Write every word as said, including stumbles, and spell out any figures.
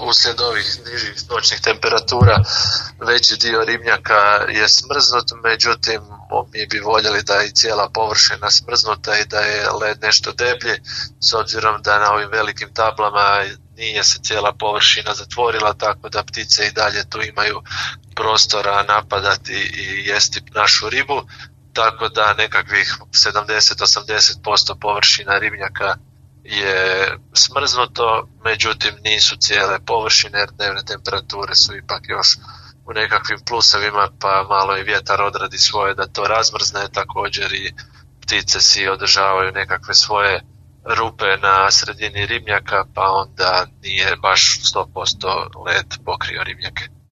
uslijed ovih nižih noćnih temperatura veći dio ribnjaka je smrznut, međutim mi bi voljeli da je i cijela površina smrznuta i da je led nešto deblji, s obzirom da na ovim velikim tablama nije se cijela površina zatvorila, tako da ptice i dalje tu imaju prostora napadati i jesti našu ribu, tako da nekakvih sedamdeset do osamdeset posto površina ribnjaka je smrznuto, međutim nisu cijele površine jer dnevne temperature su ipak još u nekakvim plusevima, pa malo i vjetar odradi svoje da to razmrzne, također i ptice si održavaju nekakve svoje rupe na sredini ribnjaka, pa onda nije baš sto posto led pokrio ribnjake.